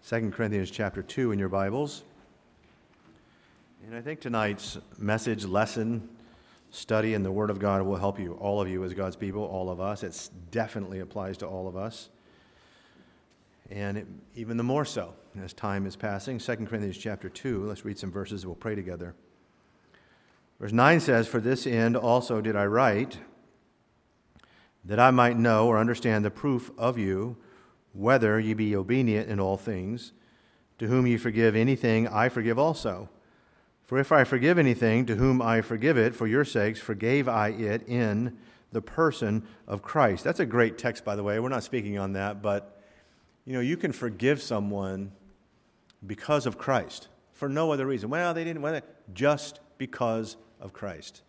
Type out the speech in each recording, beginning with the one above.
2 Corinthians chapter 2 in your Bibles. And I think tonight's message, lesson, study in the Word of God will help you, all of you as God's people, all of us. It definitely applies to all of us. And even the more so as time is passing. 2 Corinthians chapter 2, let's read some verses, we'll pray together. Verse 9 says, "For this end also did I write, that I might know or understand the proof of you, whether ye be obedient in all things. To whom ye forgive anything, I forgive also. For if I forgive anything, to whom I forgive it, for your sakes forgave I it in the person of Christ." That's a great text, by the way. We're not speaking on that, but you can forgive someone because of Christ, for no other reason. Well, they didn't, just because of Christ.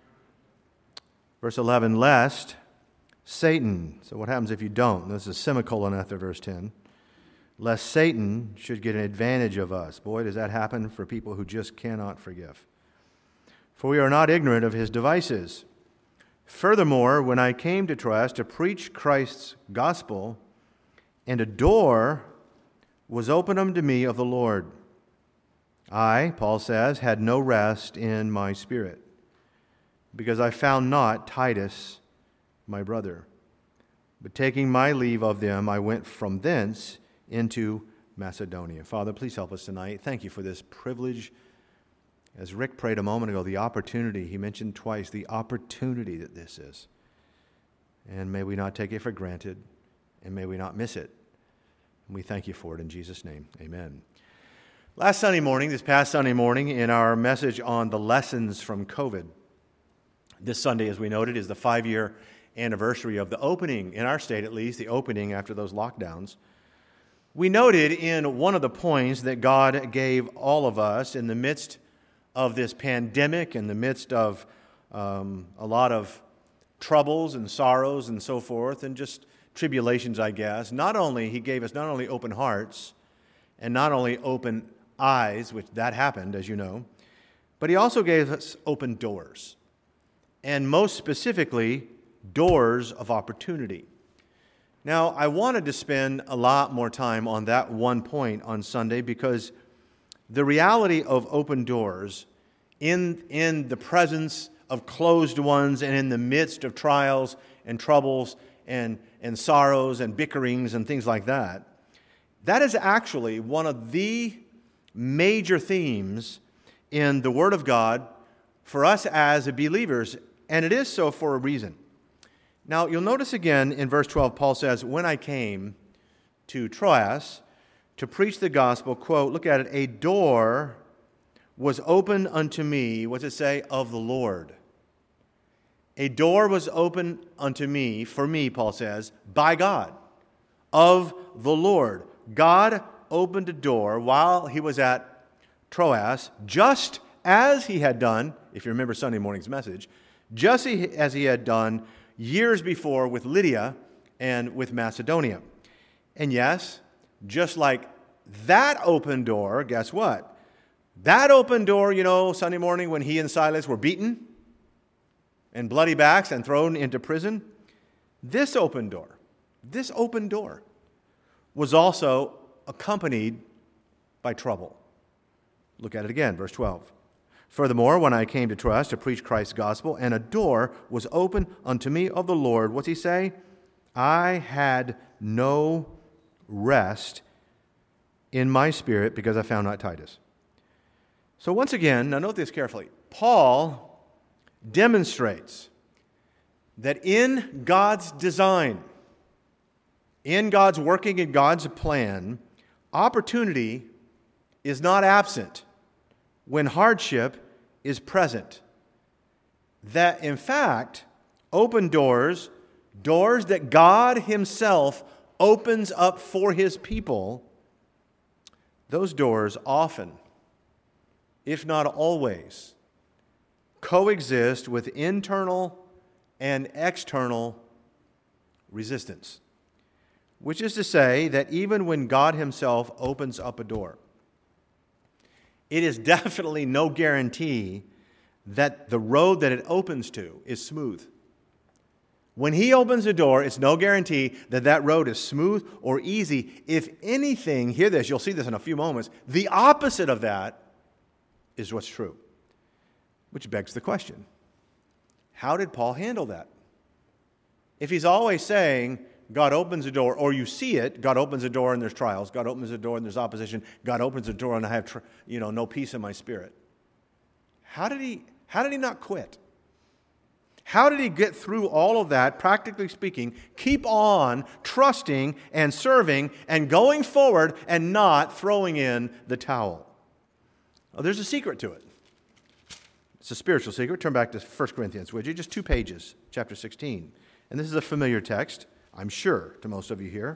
Verse 11, lest Satan, so what happens if you don't? There's a semicolon after verse 10. Lest Satan should get an advantage of us. Boy, does that happen for people who just cannot forgive. For we are not ignorant of his devices. Furthermore, when I came to Troas to preach Christ's gospel, and a door was opened unto me of the Lord, I, Paul says, had no rest in my spirit, because I found not Titus, my brother. But taking my leave of them, I went from thence into Macedonia. Father, please help us tonight. Thank you for this privilege. As Rick prayed a moment ago, the opportunity, he mentioned twice, the opportunity that this is. And may we not take it for granted, and may we not miss it. And we thank you for it in Jesus' name. Amen. This past Sunday morning, in our message on the lessons from COVID, this Sunday, as we noted, is the 5-year anniversary of the opening, in our state at least, the opening after those lockdowns. We noted in one of the points that God gave all of us in the midst of this pandemic, in the midst of a lot of troubles and sorrows and so forth, and just tribulations, I guess. He gave us not only open hearts and not only open eyes, which that happened, as you know, but he also gave us open doors. And most specifically, doors of opportunity. Now, I wanted to spend a lot more time on that one point on Sunday because the reality of open doors in the presence of closed ones and in the midst of trials and troubles and sorrows and bickerings and things like that, that is actually one of the major themes in the Word of God for us as believers, and it is so for a reason. Now, you'll notice again in verse 12, Paul says, when I came to Troas to preach the gospel, quote, look at it, a door was opened unto me, what's it say, of the Lord. A door was opened unto me, for me, Paul says, by God, of the Lord. God opened a door while he was at Troas, just as he had done, if you remember Sunday morning's message, just as he had done years before with Lydia and with Macedonia. And yes, just like that open door, guess what? That open door, Sunday morning when he and Silas were beaten and bloody backs and thrown into prison, this open door was also accompanied by trouble. Look at it again, verse 12. Furthermore, when I came to Troas to preach Christ's gospel, and a door was opened unto me of the Lord, what's he say? I had no rest in my spirit because I found not Titus. So once again, now note this carefully, Paul demonstrates that in God's design, in God's working, in God's plan, opportunity is not absent when hardship is present. That, in fact, open doors that God himself opens up for his people, those doors often, if not always, coexist with internal and external resistance. Which is to say that even when God himself opens up a door, it is definitely no guarantee that the road that it opens to is smooth When He opens the door, it's no guarantee that that road is smooth or easy. If anything, hear this, you'll see this in a few moments, the opposite of that is what's true. Which begs the question, how did Paul handle that? If he's always saying, God opens the door, or you see it, God opens the door and there's trials, God opens the door and there's opposition, God opens the door and I have no peace in my spirit. How did he not quit? How did he get through all of that, practically speaking, keep on trusting and serving and going forward and not throwing in the towel? Well, there's a secret to it. It's a spiritual secret. Turn back to 1 Corinthians, would you? Just 2 pages, chapter 16. And this is a familiar text, I'm sure, to most of you here.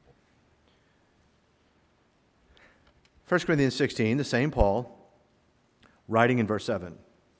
1 Corinthians 16, the same Paul, writing in verse 7.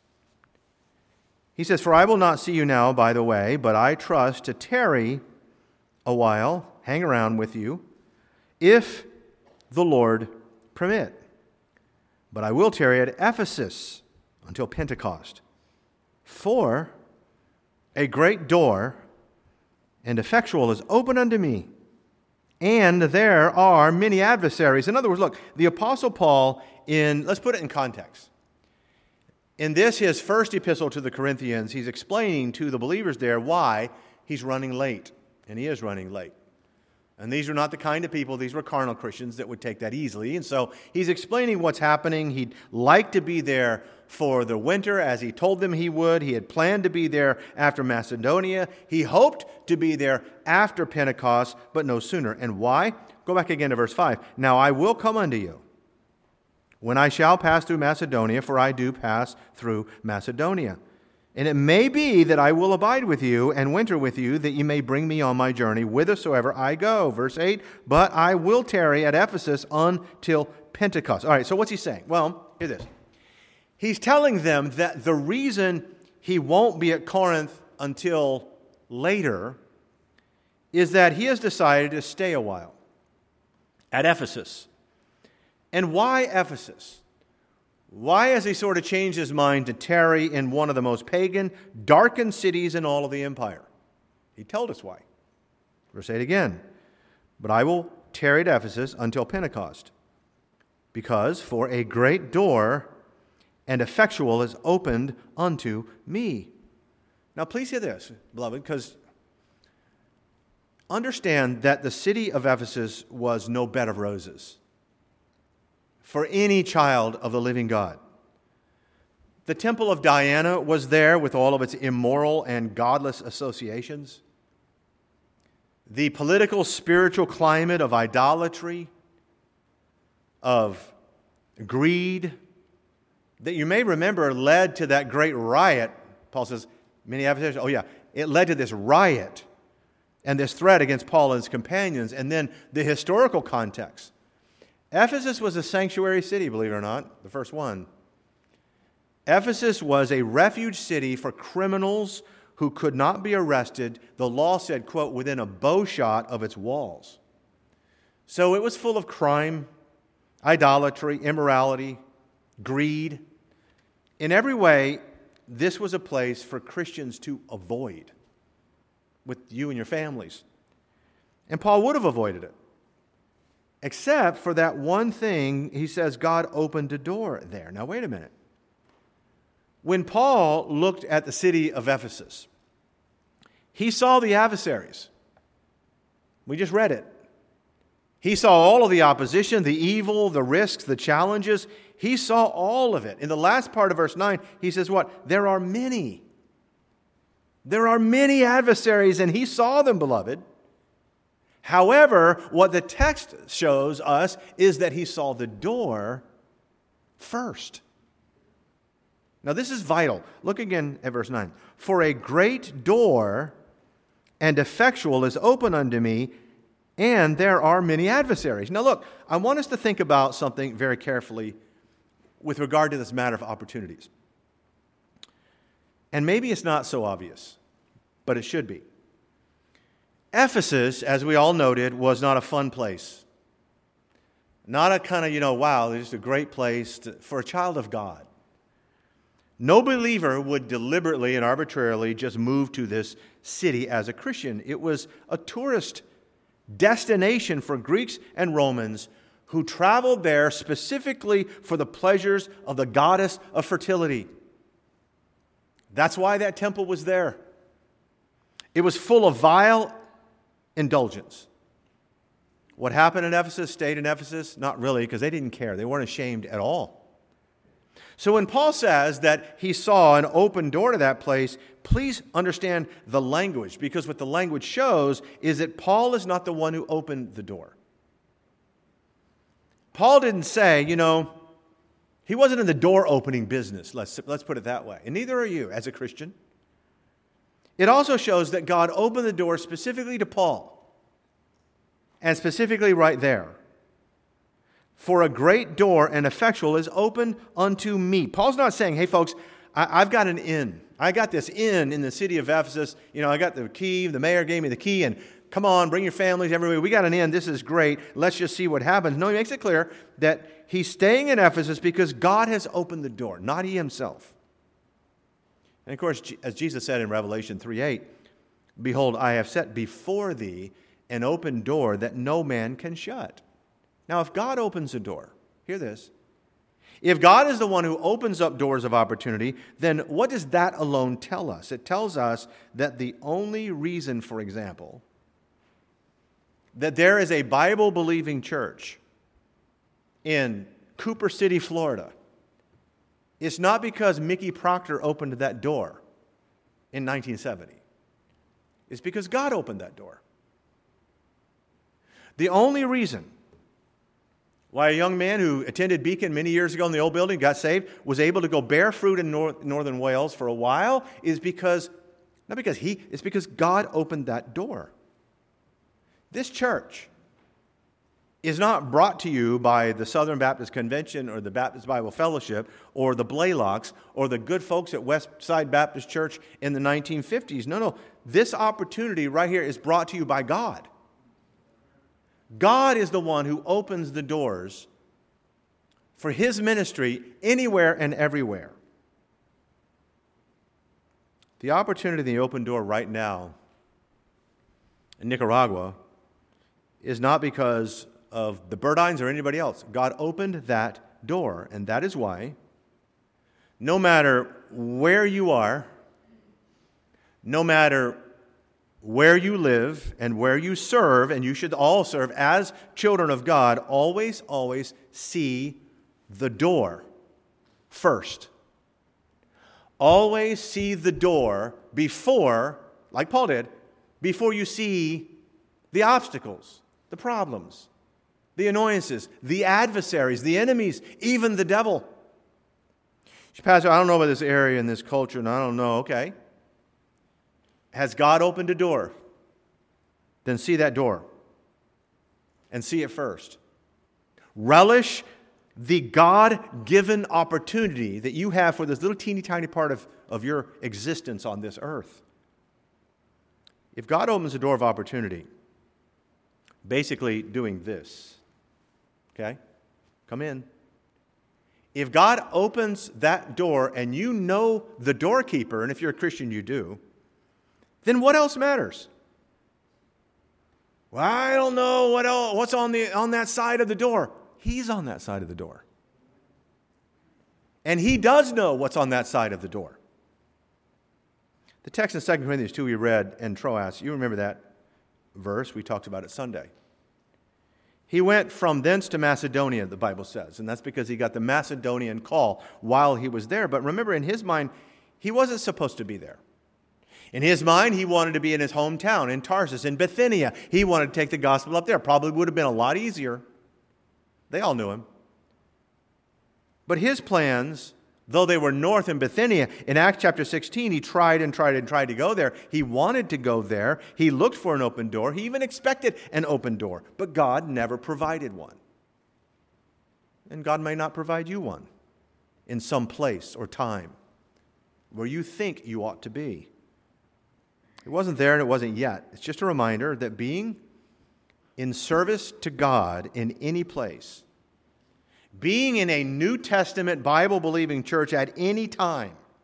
He says, "For I will not see you now by the way, but I trust to tarry a while, hang around with you, if the Lord permit. But I will tarry at Ephesus until Pentecost. For a great door and effectual is open unto me, and there are many adversaries." In other words, look, the Apostle Paul, let's put it in context. In this, his first epistle to the Corinthians, he's explaining to the believers there why he's running late. And he is running late. And these were not the kind of people, these were carnal Christians that would take that easily. And so he's explaining what's happening. He'd like to be there for the winter as he told them he would. He had planned to be there after Macedonia. He hoped to be there after Pentecost, but no sooner. And why? Go back again to verse 5. "Now I will come unto you when I shall pass through Macedonia, for I do pass through Macedonia. And it may be that I will abide with you and winter with you, that you may bring me on my journey whithersoever I go." Verse 8, "But I will tarry at Ephesus until Pentecost." All right, so what's he saying? Well, hear this. He's telling them that the reason he won't be at Corinth until later is that he has decided to stay a while at Ephesus. And why Ephesus? Why has he sort of changed his mind to tarry in one of the most pagan, darkened cities in all of the empire? He told us why. Verse 8 again. "But I will tarry at Ephesus until Pentecost, because for a great door and effectual is opened unto me." Now please hear this, beloved, because understand that the city of Ephesus was no bed of roses for any child of the living God. The temple of Diana was there with all of its immoral and godless associations. The political, spiritual climate of idolatry, of greed, that you may remember led to that great riot. Paul says, many adversaries, it led to this riot and this threat against Paul and his companions. And then the historical context. Ephesus was a sanctuary city, believe it or not, the first one. Ephesus was a refuge city for criminals who could not be arrested. The law said, quote, within a bowshot of its walls. So it was full of crime, idolatry, immorality, greed. In every way, this was a place for Christians to avoid with you and your families. And Paul would have avoided it. Except for that one thing, he says God opened a door there. Now, wait a minute. When Paul looked at the city of Ephesus, he saw the adversaries. We just read it. He saw all of the opposition, the evil, the risks, the challenges. He saw all of it. In the last part of verse 9, he says what? There are many. There are many adversaries, and he saw them, beloved. However, what the text shows us is that he saw the door first. Now, this is vital. Look again at verse 9. "For a great door and effectual is open unto me, and there are many adversaries." Now, look, I want us to think about something very carefully with regard to this matter of opportunities. And maybe it's not so obvious, but it should be. Ephesus, as we all noted, was not a fun place. Not a kind of, wow, this is a great place for a child of God. No believer would deliberately and arbitrarily just move to this city as a Christian. It was a tourist destination for Greeks and Romans who traveled there specifically for the pleasures of the goddess of fertility. That's why that temple was there. It was full of vile indulgence. What happened in Ephesus stayed in Ephesus? Not really, because they didn't care. They weren't ashamed at all. So when Paul says that he saw an open door to that place, please understand the language, because what the language shows is that Paul is not the one who opened the door. Paul didn't say, he wasn't in the door opening business, let's put it that way. And neither are you as a Christian. It also shows that God opened the door specifically to Paul, and specifically right there. For a great door and effectual is opened unto me. Paul's not saying, hey folks, I've got an inn. I got this inn in the city of Ephesus. I got the key. The mayor gave me the key, and come on, bring your families everywhere. We got an inn. This is great. Let's just see what happens. No, he makes it clear that he's staying in Ephesus because God has opened the door, not he himself. And of course, as Jesus said in Revelation 3:8, behold, I have set before thee an open door that no man can shut. Now, if God opens a door, hear this. If God is the one who opens up doors of opportunity, then what does that alone tell us? It tells us that the only reason, for example, that there is a Bible-believing church in Cooper City, Florida, is not because Mickey Proctor opened that door in 1970. It's because God opened that door. The only reason why a young man who attended Beacon many years ago in the old building, got saved, was able to go bear fruit in northern Wales for a while is because, it's because God opened that door. This church is not brought to you by the Southern Baptist Convention or the Baptist Bible Fellowship or the Blaylocks or the good folks at Westside Baptist Church in the 1950s. No. This opportunity right here is brought to you by God. God is the one who opens the doors for his ministry anywhere and everywhere. The opportunity, the open door right now in Nicaragua is not because of the Burdines or anybody else. God opened that door, and that is why no matter where you are, no matter where you live and where you serve, and you should all serve as children of God, always see the door first. Always see the door before, like Paul did, before you see the obstacles, the problems, the annoyances, the adversaries, the enemies, even the devil. Pastor, I don't know about this area and this culture, and I don't know. Okay. Has God opened a door? Then see that door. And see it first. Relish the God-given opportunity that you have for this little teeny tiny part of your existence on this earth. If God opens a door of opportunity, basically doing this, okay? Come in. If God opens that door and you know the doorkeeper, and if you're a Christian you do, then what else matters? Well, I don't know what's on that side of the door. He's on that side of the door. And he does know what's on that side of the door. The text in 2 Corinthians 2 we read in Troas, you remember that verse, we talked about it Sunday. He went from thence to Macedonia, the Bible says, and that's because he got the Macedonian call while he was there. But remember, in his mind, he wasn't supposed to be there. In his mind, he wanted to be in his hometown, in Tarsus, in Bithynia. He wanted to take the gospel up there. Probably would have been a lot easier. They all knew him. But his plans, though they were north in Bithynia, in Acts chapter 16, he tried to go there. He wanted to go there. He looked for an open door. He even expected an open door. But God never provided one. And God may not provide you one in some place or time where you think you ought to be. It wasn't there and it wasn't yet. It's just a reminder that being in service to God in any place, being in a New Testament Bible-believing church at any time,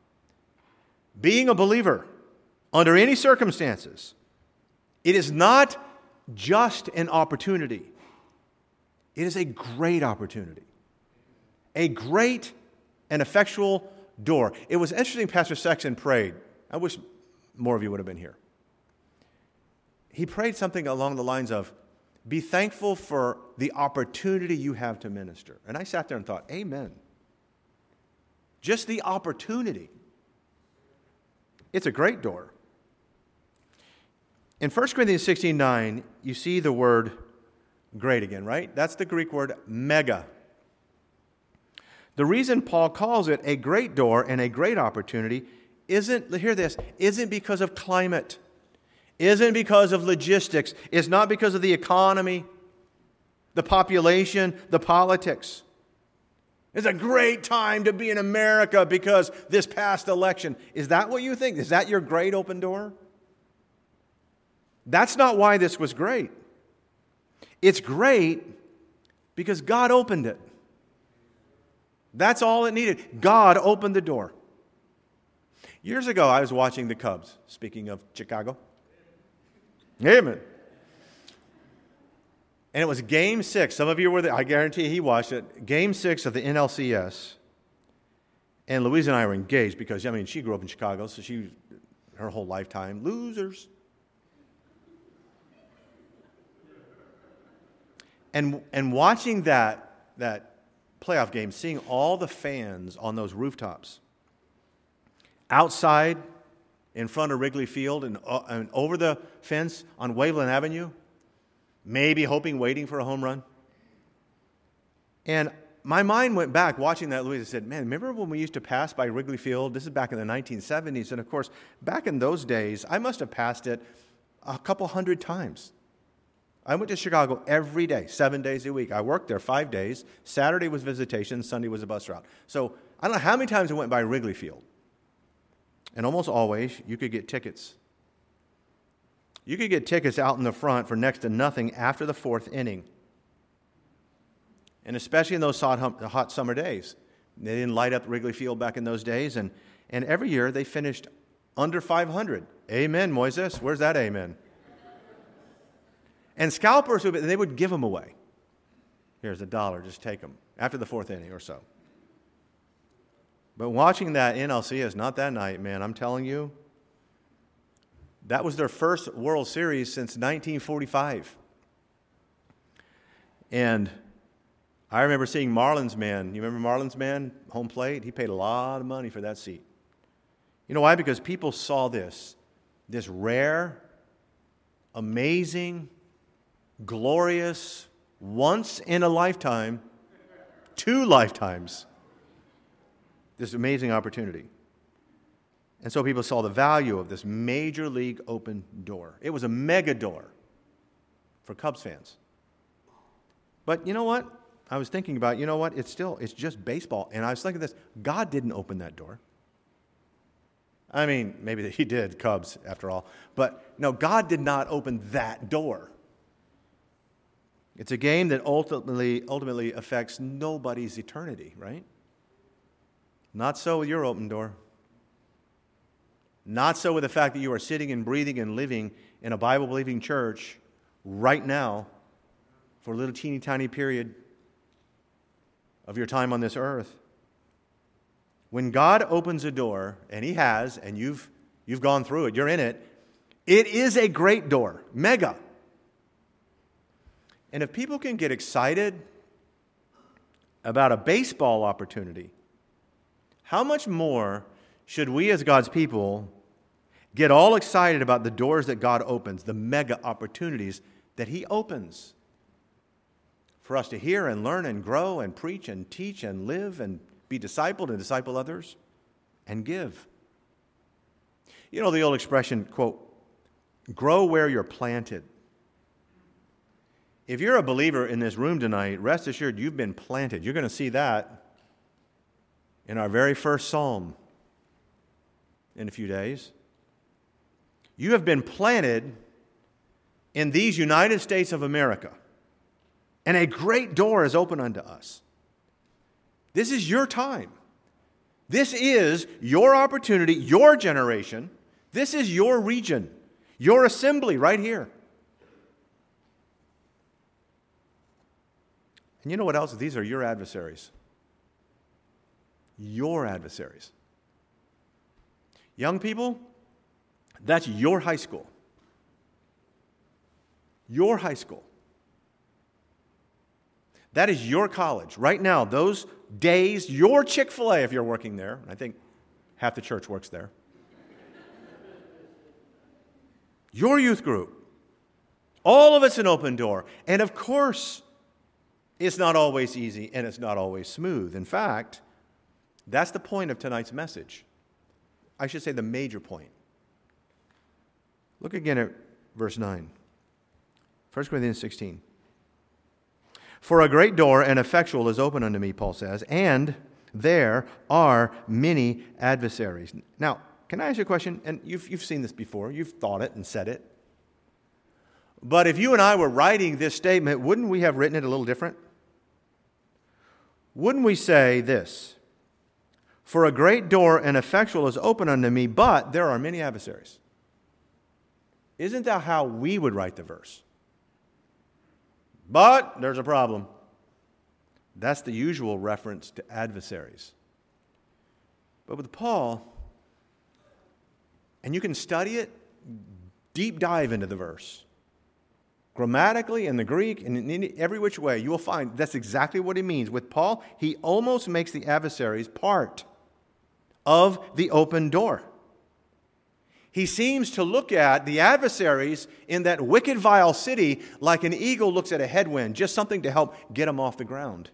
being a believer under any circumstances, it is not just an opportunity. It is a great opportunity. A great and effectual door. It was interesting, Pastor Sexton prayed. I wish more of you would have been here. He prayed something along the lines of, be thankful for the opportunity you have to minister. And I sat there and thought, amen. Just the opportunity. It's a great door. In 1 Corinthians 16:9, you see the word great again, right? That's the Greek word mega. The reason Paul calls it a great door and a great opportunity isn't because of climate, isn't because of logistics, it's not because of the economy, the population, the politics. It's a great time to be in America because this past election. Is that what you think? Is that your great open door? That's not why this was great. It's great because God opened it. That's all it needed. God opened the door. Years ago, I was watching the Cubs, speaking of Chicago. Amen. And it was Game 6. Some of you were there. I guarantee he watched it. Game 6 of the NLCS. And Louise and I were engaged because, she grew up in Chicago, so her whole lifetime, losers. And watching that playoff game, seeing all the fans on those rooftops, outside in front of Wrigley Field and over the fence on Waveland Avenue, maybe waiting for a home run. And my mind went back watching that, Louise, and said, man, remember when we used to pass by Wrigley Field? This is back in the 1970s. And of course, back in those days, I must have passed it a couple hundred times. I went to Chicago every day, 7 days a week. I worked there 5 days. Saturday was visitation. Sunday was a bus route. So I don't know how many times I went by Wrigley Field. And almost always, you could get tickets. You could get tickets out in the front for next to nothing after the fourth inning. And especially in those hot summer days. They didn't light up Wrigley Field back in those days. And every year, they finished under 500. Amen, Moises. Where's that amen? And scalpers, they would give them away. Here's $1, just take them. After the fourth inning or so. But watching that NLCS, not that night, man, I'm telling you, that was their first World Series since 1945. And I remember seeing Marlins Man. You remember Marlins Man, home plate? He paid a lot of money for that seat. You know why? Because people saw this rare, amazing, glorious, once in a lifetime, 2 lifetimes, this amazing opportunity. And so people saw the value of this major league open door. It was a mega door for Cubs fans. But you know what? I was thinking about, it's just baseball. And I was thinking this, God didn't open that door. Maybe he did, Cubs, after all. But no, God did not open that door. It's a game that ultimately affects nobody's eternity, right? Not so with your open door. Not so with the fact that you are sitting and breathing and living in a Bible-believing church right now for a little teeny tiny period of your time on this earth. When God opens a door, and He has, and you've gone through it, you're in it, it is a great door, mega. And if people can get excited about a baseball opportunity, how much more should we as God's people get all excited about the doors that God opens, the mega opportunities that He opens for us to hear and learn and grow and preach and teach and live and be discipled and disciple others and give. You know the old expression, quote, grow where you're planted. If you're a believer in this room tonight, rest assured you've been planted. You're going to see that in our very first psalm in a few days. You have been planted in these United States of America, and a great door is open unto us. This is your time. This is your opportunity, your generation. This is your region, your assembly right here. And you know what else? These are your adversaries. Your adversaries. Young people, that's your high school. Your high school. That is your college. Right now, those days, your Chick-fil-A if you're working there. I think half the church works there. Your youth group. All of it's an open door. And of course, it's not always easy and it's not always smooth. In fact, that's the point of tonight's message. I should say the major point. Look again at verse 9. 1 Corinthians 16. For a great door and effectual is open unto me, Paul says, and there are many adversaries. Now, can I ask you a question? And you've seen this before. You've thought it and said it. But if you and I were writing this statement, wouldn't we have written it a little different? Wouldn't we say this? For a great door and effectual is open unto me, but there are many adversaries. Isn't that how we would write the verse? But there's a problem. That's the usual reference to adversaries. But with Paul, and you can study it, deep dive into the verse. Grammatically, in the Greek, and in every which way, you will find that's exactly what he means. With Paul, he almost makes the adversaries part of the open door. He seems to look at the adversaries in that wicked, vile city like an eagle looks at a headwind, just something to help get them off the ground.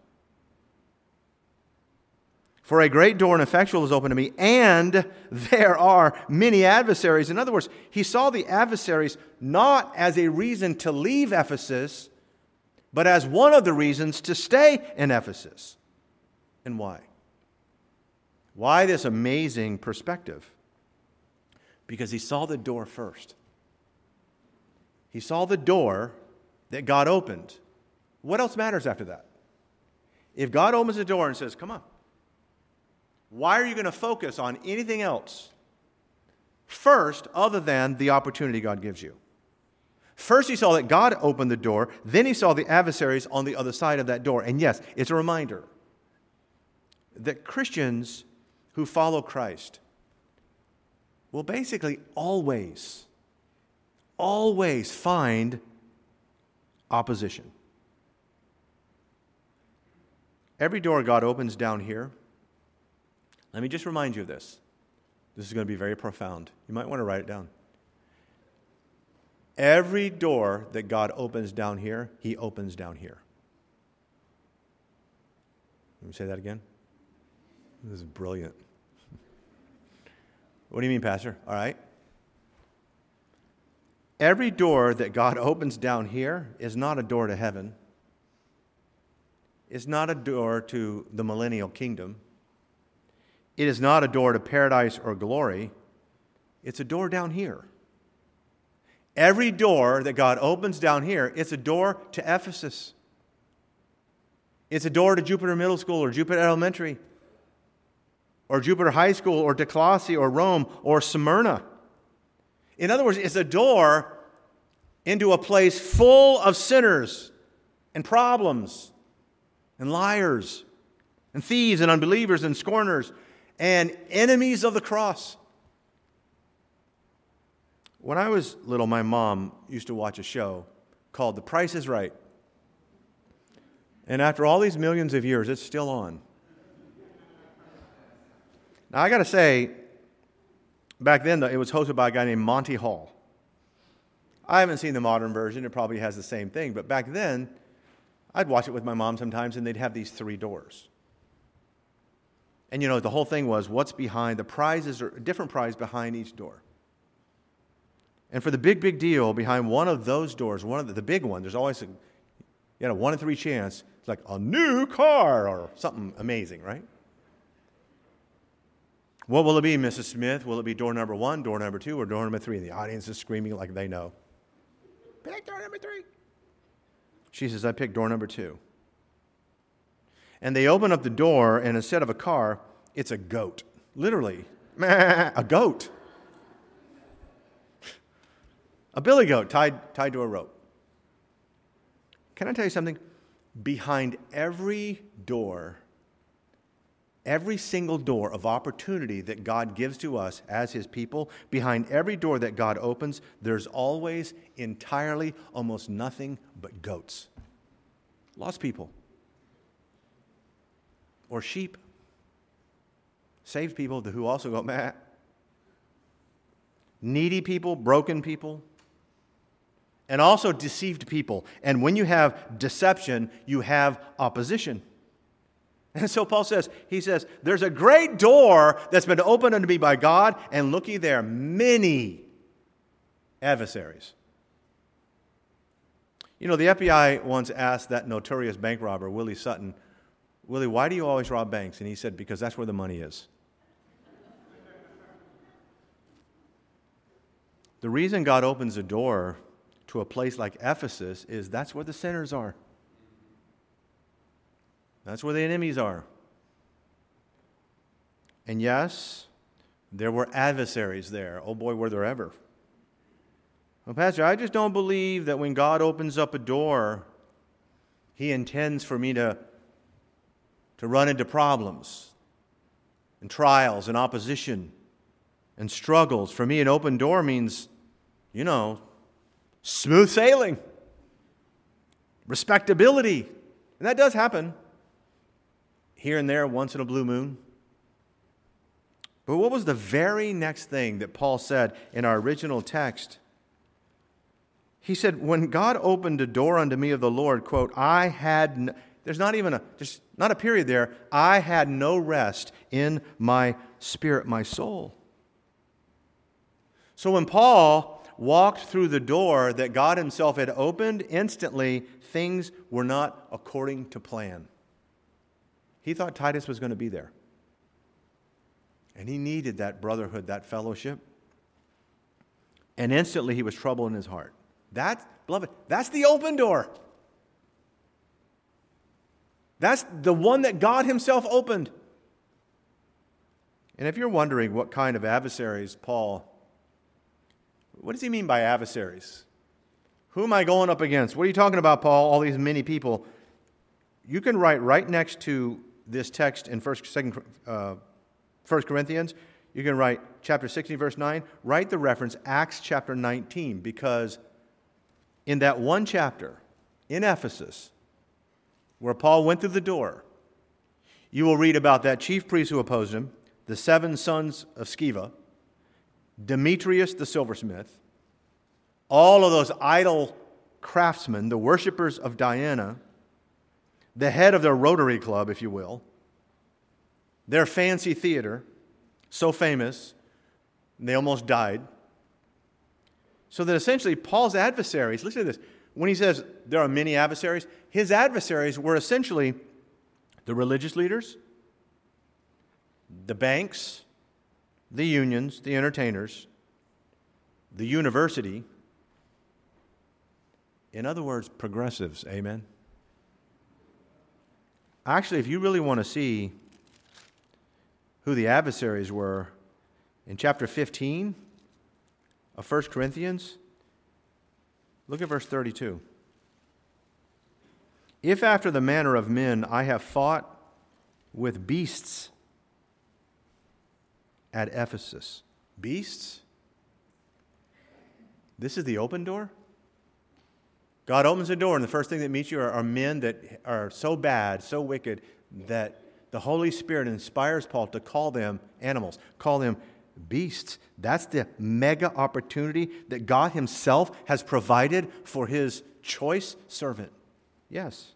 For a great door and effectual is open to me, and there are many adversaries. In other words, he saw the adversaries not as a reason to leave Ephesus, but as one of the reasons to stay in Ephesus. And why? Why this amazing perspective? Because he saw the door first. He saw the door that God opened. What else matters after that? If God opens the door and says, come on, why are you going to focus on anything else first other than the opportunity God gives you? First he saw that God opened the door, then he saw the adversaries on the other side of that door. And yes, it's a reminder that Christians who follow Christ will basically always find opposition. Every door God opens down here, let me just remind you of this. This is going to be very profound. You might want to write it down. Every door that God opens down here, he opens down here. Let me say that again. This is brilliant. What do you mean, Pastor? All right. Every door that God opens down here is not a door to heaven. It's not a door to the millennial kingdom. It is not a door to paradise or glory. It's a door down here. Every door that God opens down here, it's a door to Ephesus. It's a door to Jupiter Middle School or Jupiter Elementary, or Jupiter High School, or to Colossae, or Rome, or Smyrna. In other words, it's a door into a place full of sinners and problems and liars and thieves and unbelievers and scorners and enemies of the cross. When I was little, my mom used to watch a show called The Price is Right. And after all these millions of years, it's still on. Now, I got to say, back then, it was hosted by a guy named Monty Hall. I haven't seen the modern version. It probably has the same thing. But back then, I'd watch it with my mom sometimes, and they'd have these 3 doors. And, the whole thing was what's behind the prizes, or a different prize behind each door. And for the big deal behind one of those doors, one of the big one, there's always a 1 in 3 chance. It's like a new car or something amazing, right? What will it be, Mrs. Smith? Will it be door number 1, door number 2, or door number 3? And the audience is screaming like they know. Pick door number 3. She says, I picked door number 2. And they open up the door, and instead of a car, It's a goat. Literally, a goat. A billy goat tied to a rope. Can I tell you something? Behind every door, every single door of opportunity that God gives to us as His people, behind every door that God opens, there's always entirely almost nothing but goats. Lost people. Or sheep. Saved people who also go, meh. Needy people, broken people. And also deceived people. And when you have deception, you have opposition. And so Paul says, he says, there's a great door that's been opened unto me by God, and looky there, many adversaries. You know, the FBI once asked that notorious bank robber, Willie Sutton, Willie, why do you always rob banks? And he said, because that's where the money is. The reason God opens a door to a place like Ephesus is that's where the sinners are. That's where the enemies are. And yes, there were adversaries there. Oh boy, were there ever. Well, Pastor, I just don't believe that when God opens up a door, He intends for me to run into problems and trials and opposition and struggles. For me, an open door means, smooth sailing, respectability. And that does happen here and there once in a blue moon. But what was the very next thing that Paul said in our original text? He said, when God opened a door unto me of the Lord, quote, there's not a period there, I had no rest in my spirit, my soul. So when Paul walked through the door that God Himself had opened, instantly things were not according to plan. He thought Titus was going to be there. And he needed that brotherhood, that fellowship. And instantly he was troubled in his heart. Beloved, that's the open door. That's the one that God Himself opened. And if you're wondering what kind of adversaries what does he mean by adversaries? Who am I going up against? What are you talking about, Paul? All these many people. You can write right next to this text in 1 Corinthians. You can write chapter 16, verse 9. Write the reference Acts chapter 19, because in that one chapter in Ephesus, where Paul went through the door, you will read about that chief priest who opposed him, the 7 sons of Sceva, Demetrius the silversmith, all of those idol craftsmen, the worshipers of Diana, the head of their Rotary Club, if you will, their fancy theater, so famous, they almost died. So that essentially Paul's adversaries, listen to this, when he says there are many adversaries, his adversaries were essentially the religious leaders, the banks, the unions, the entertainers, the university. In other words, progressives, amen? Actually, if you really want to see who the adversaries were, in chapter 15 of 1 Corinthians, look at verse 32. If after the manner of men I have fought with beasts at Ephesus. Beasts? This is the open door? God opens the door, and the first thing that meets you are men that are so bad, so wicked, that the Holy Spirit inspires Paul to call them animals, call them beasts. That's the mega opportunity that God Himself has provided for His choice servant. Yes.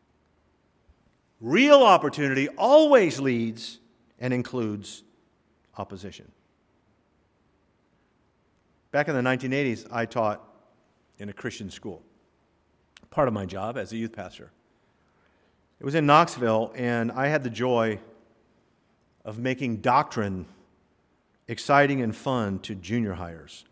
Real opportunity always leads and includes opposition. Back in the 1980s, I taught in a Christian school. Part of my job as a youth pastor. It was in Knoxville, and I had the joy of making doctrine exciting and fun to junior hires.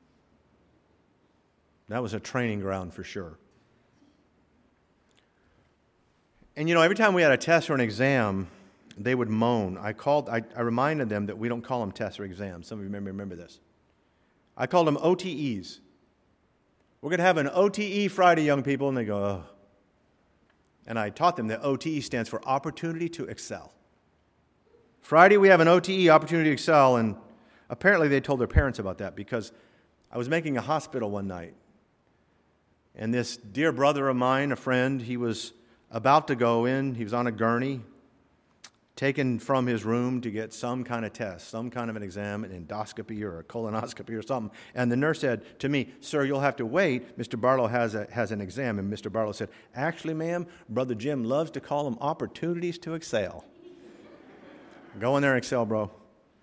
That was a training ground for sure. And every time we had a test or an exam, they would moan. I reminded them that we don't call them tests or exams. Some of you remember this. I called them OTEs. We're going to have an OTE Friday, young people. And they go, oh. And I taught them that OTE stands for Opportunity to Excel. Friday, we have an OTE, Opportunity to Excel. And apparently they told their parents about that because I was making a hospital one night. And this dear brother of mine, a friend, he was about to go in. He was on a gurney, taken from his room to get some kind of test, some kind of an exam, an endoscopy or a colonoscopy or something. And the nurse said to me, "Sir, you'll have to wait. Mr. Barlow has an exam." And Mr. Barlow said, "Actually, ma'am, Brother Jim loves to call them opportunities to excel." Go in there and excel, bro.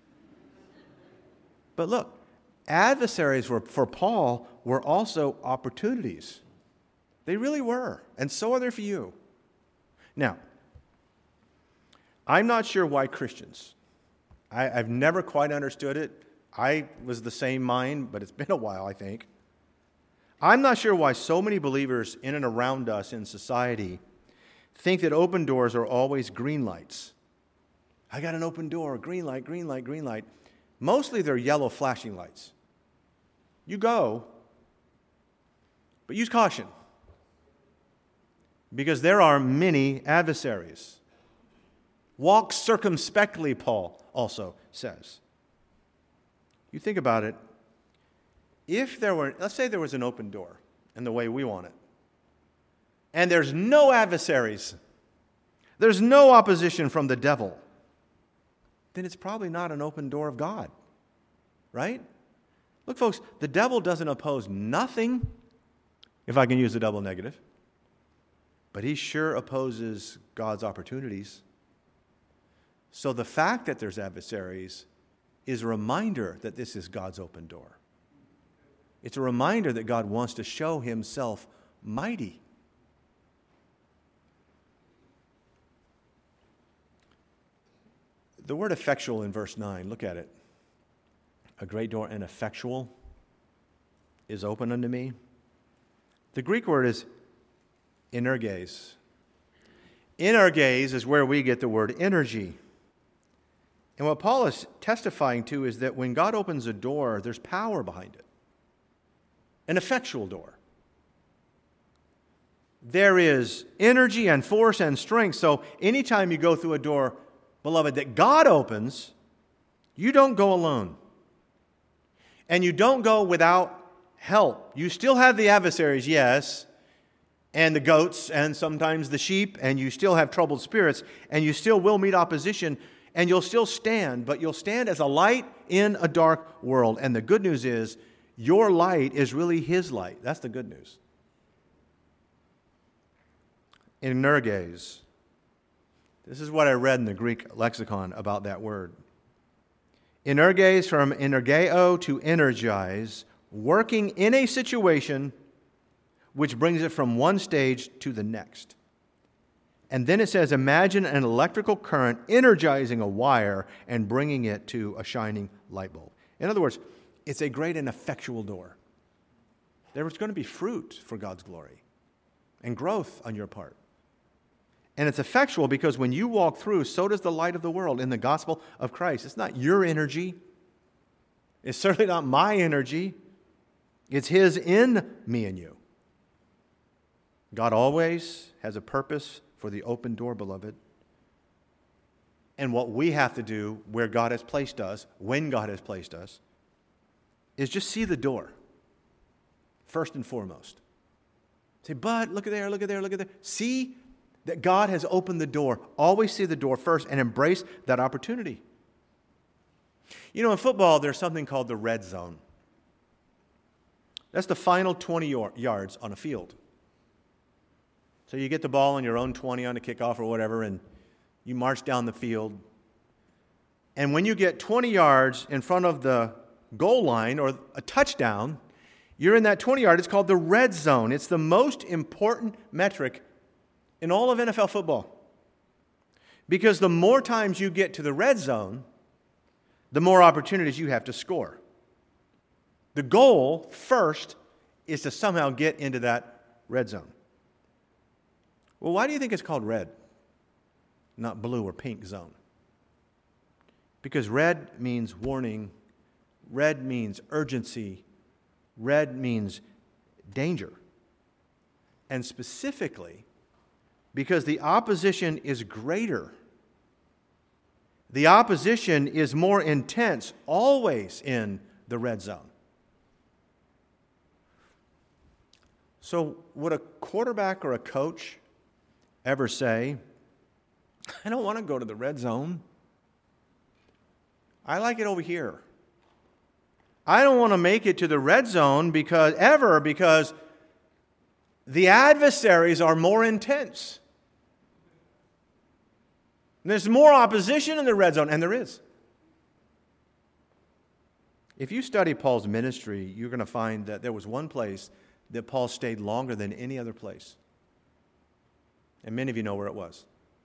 But look, adversaries for Paul were also opportunities. They really were. And so are they for you. Now, I'm not sure why Christians. I've never quite understood it. I was the same mind, but it's been a while, I think. I'm not sure why so many believers in and around us in society think that open doors are always green lights. I got an open door, green light, green light, green light. Mostly they're yellow flashing lights. You go, but use caution. Because there are many adversaries. Walk circumspectly, Paul also says. You think about it. Let's say there was an open door in the way we want it, and there's no adversaries, there's no opposition from the devil, then it's probably not an open door of God, right? Look, folks, the devil doesn't oppose nothing, if I can use the double negative, but he sure opposes God's opportunities. So the fact that there's adversaries is a reminder that this is God's open door. It's a reminder that God wants to show himself mighty. The word effectual in verse 9, look at it. A great door and effectual is open unto me. The Greek word is energes. Energes is where we get the word energy. And what Paul is testifying to is that when God opens a door, there's power behind it. An effectual door. There is energy and force and strength. So anytime you go through a door, beloved, that God opens, you don't go alone. And you don't go without help. You still have the adversaries, yes, and the goats and sometimes the sheep, and you still have troubled spirits, and you still will meet opposition, and you'll still stand, but you'll stand as a light in a dark world. And the good news is, your light is really his light. That's the good news. Energes. This is what I read in the Greek lexicon about that word. Energes, from energeo, to energize, working in a situation which brings it from one stage to the next. And then it says, imagine an electrical current energizing a wire and bringing it to a shining light bulb. In other words, it's a great and effectual door. There's going to be fruit for God's glory and growth on your part. And it's effectual because when you walk through, so does the light of the world in the gospel of Christ. It's not your energy. It's certainly not my energy. It's his in me and you. God always has a purpose for the open door, beloved. And what we have to do where God has placed us, when God has placed us, is just see the door, first and foremost. Say, but look at there, look at there, look at there. See that God has opened the door. Always see the door first and embrace that opportunity. You know, in football, there's something called the red zone. That's the final 20 yards on a field. So you get the ball on your own 20 on a kickoff or whatever, and you march down the field. And when you get 20 yards in front of the goal line or a touchdown, you're in that 20 yard. It's called the red zone. It's the most important metric in all of NFL football. Because the more times you get to the red zone, the more opportunities you have to score. The goal first is to somehow get into that red zone. Well, why do you think it's called red, not blue or pink zone? Because red means warning, red means urgency, red means danger. And specifically, because the opposition is greater. The opposition is more intense, always in the red zone. So would a quarterback or a coach ever say, I don't want to go to the red zone. I like it over here. I don't want to make it to the red zone because the adversaries are more intense. There's more opposition in the red zone, and there is. If you study Paul's ministry, you're going to find that there was one place that Paul stayed longer than any other place. And many of you know where it was.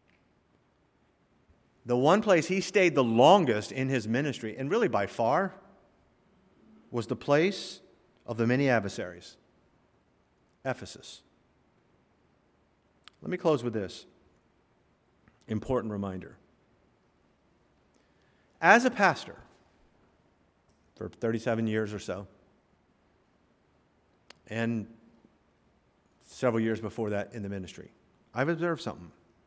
The one place he stayed the longest in his ministry, and really by far, was the place of the many adversaries, Ephesus. Let me close with this important reminder. As a pastor, for 37 years or so, and several years before that in the ministry, I've observed something.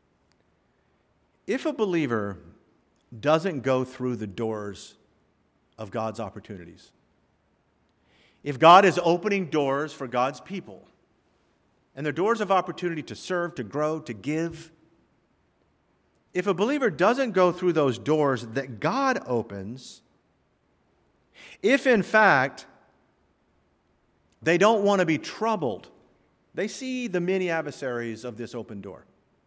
If a believer doesn't go through the doors of God's opportunities, if God is opening doors for God's people, and they're doors of opportunity to serve, to grow, to give, if a believer doesn't go through those doors that God opens, if in fact they don't want to be troubled, they see the many adversaries of this open door.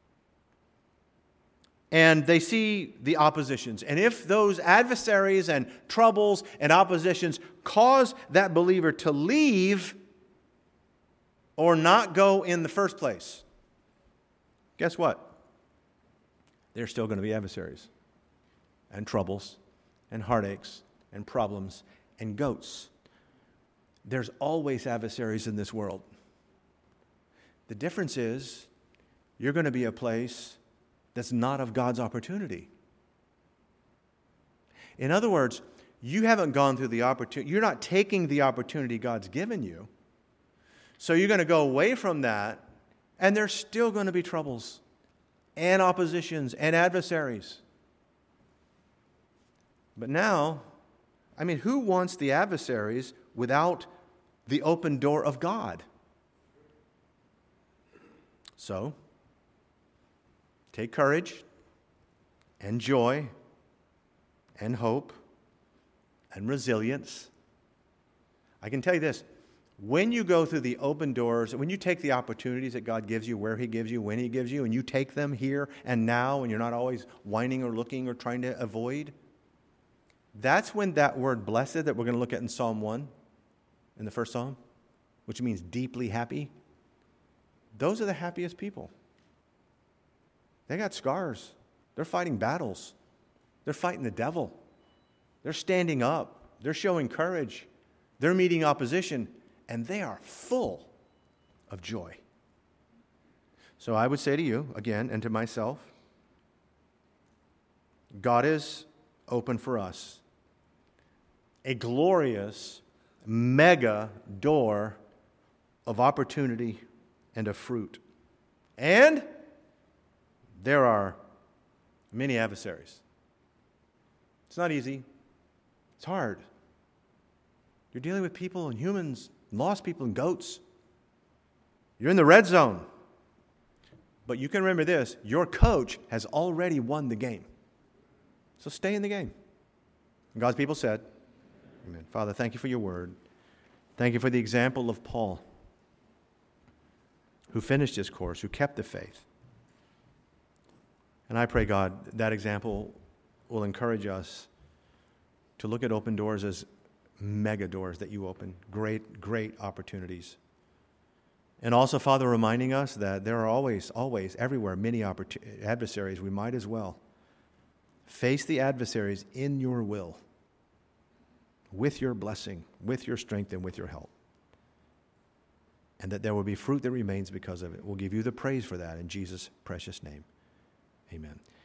And they see the oppositions. And if those adversaries and troubles and oppositions cause that believer to leave or not go in the first place, guess what? There's still going to be adversaries and troubles and heartaches and problems and goats. There's always adversaries in this world. The difference is you're going to be a place that's not of God's opportunity. In other words, you haven't gone through the opportunity. You're not taking the opportunity God's given you. So you're going to go away from that, and there's still going to be troubles and oppositions and adversaries. But now, who wants the adversaries without the open door of God? So, take courage and joy and hope and resilience. I can tell you this, when you go through the open doors, when you take the opportunities that God gives you, where He gives you, when He gives you, and you take them here and now, and you're not always whining or looking or trying to avoid, that's when that word blessed that we're going to look at in Psalm 1, in the first Psalm, which means deeply happy, those are the happiest people. They got scars. They're fighting battles. They're fighting the devil. They're standing up. They're showing courage. They're meeting opposition. And they are full of joy. So I would say to you, again, and to myself, God is open for us a glorious, mega door of opportunity and of fruit. And there are many adversaries. It's not easy. It's hard. You're dealing with people and humans, lost people and goats. You're in the red zone. But you can remember this, your coach has already won the game. So stay in the game. And God's people said, amen. Father, thank you for your word. Thank you for the example of Paul, who finished his course, who kept the faith. And I pray, God, that example will encourage us to look at open doors as mega doors that you open, great, great opportunities. And also, Father, reminding us that there are always, everywhere, many adversaries. We might as well face the adversaries in your will, with your blessing, with your strength, and with your help. And that there will be fruit that remains because of it. We'll give you the praise for that in Jesus' precious name. Amen.